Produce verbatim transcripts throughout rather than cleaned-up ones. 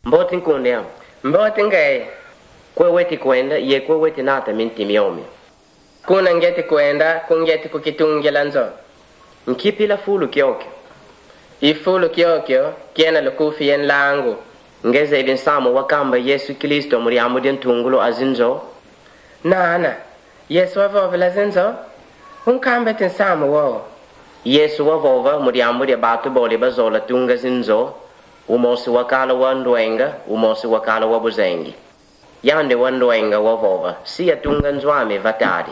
Mboti nkunde ya. Mboti ngeye. Kwe weti kwenda, ye kwe weti nata minti miyomi. Kuna ngeti kwenda, kungeti kukitungela nzo. Nkipila fulu kiokyo. Ifulu kiokyo, kiena lukufi yen langu. Ngeze ibn Samu wakamba Yesu Kristo muri amudi ntungulo azinzo. Nana, Yesu wavovela zinzo? Unkambe tinsamu wo. Yesu wavova muri amudi batu boli bazola tunga zinzo. Umosi wakala wa ndwenga, umosi wakala wa buzengi. Yande wa ndwenga wavova, siya tunga nzwame vatari.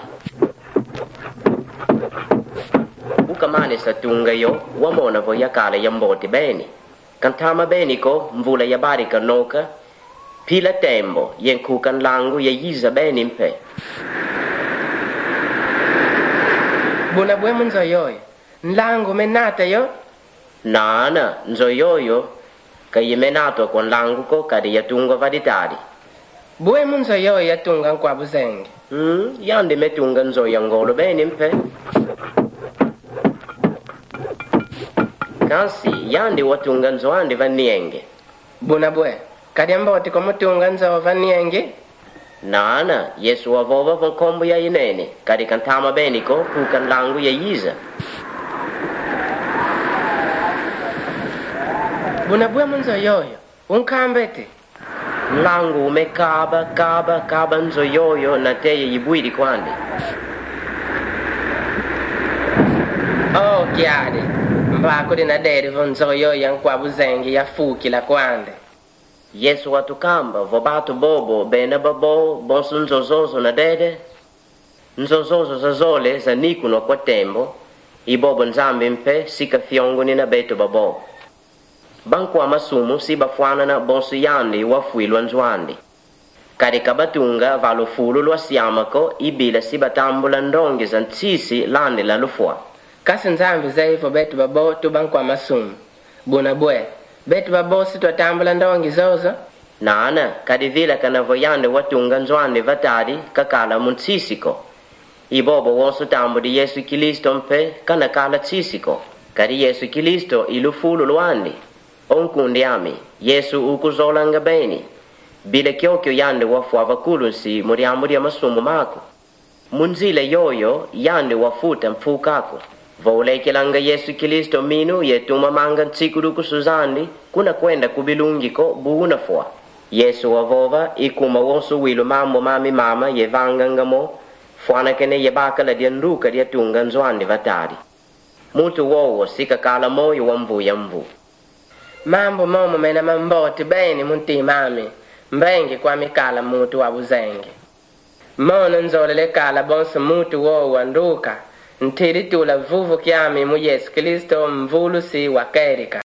Ukamane sa tunga yo, wamona vo yakala ya mboti beni. Kantama beni ko, mvula ya barika noka, pila tembo, yen kukan langu ya yiza beni mpe. Buna bwemu nzo yoyo, nlangu menata yo? Nana, nzo yoyo, kaya menato kon langu ko kadi ya tunga vaditari. Bwemu nzo yoyo ya tunga nkwa buzengi. Hmm, yande me tunga nzo ya ngolo beni mpe. Kansi, yande watunga nzo ande vanienge. Buna bwe, kadi mboti ko mutunga nzo vanienge? Nana, Yesu wavova von kombo ya inene, kadi kantama beni ko kukan langu ya yiza. Buna bwe munzo yoyo, unkambete. Langu me kaba, kaba, kaba nzo yoyo na teye yibuidi kwande. Oh, kiade. Mbako dina deri vonzo yoyo nkwa buzengi ya fuki la kwande. Yesu watukamba, vobatu bobo, bena babo, bonsu nzozozo na dede. Nzozozo za zole, za niku no kwa tembo. Ibobo nzambi mpe, sika fiongo ni na beto babo. Banku wa masumu si bafuana na bonsu yandi wa fuilwa nzwandi. Kari kabatunga valo fulu lwa siyamako, ibila si batambula ndongi za ntisi landi la lufua. Kasi nzambi zaivo beto babo tu banku wa masumu. Buna bwe. Betu babosi twatambula ndongi zozo? Nana, kadi vila kanavo yande watunga nzwande vatari kakala muntsisiko. Ibobo wonsu tambu di Yesu Kristo mpe kanakala tsisiko. Kadi Yesu Kristo ilufulu luandi. Onkundi ami, Yesu ukuzola nga beni. Bila kyokyo yande wafuava kulunsi muri amuri ya masumu mako. Munzile yoyo yande wafuta mfukako. Vaulekelanga Yesu Kristo minu yetuma manga ntsikuruku suzandi kuna kwenda kubilungiko buuna fua. Yesu wavova ikuma wonsu wilu mambo mami mama yevanga ngamo fuana kene yebaka la dianduka diatunga nzwandi vatari. Mutu wowo sika kala moyo wa mvu ya mvu. Mambo momo mena mamboti beni munti mami mbengi kwa mikala mutu wa buzengi. Mono nzolele kala bonsu mutu wowo wanduka. Ntiri tula vuvu kiami mu Yesu Kristo mvulu si wakerika.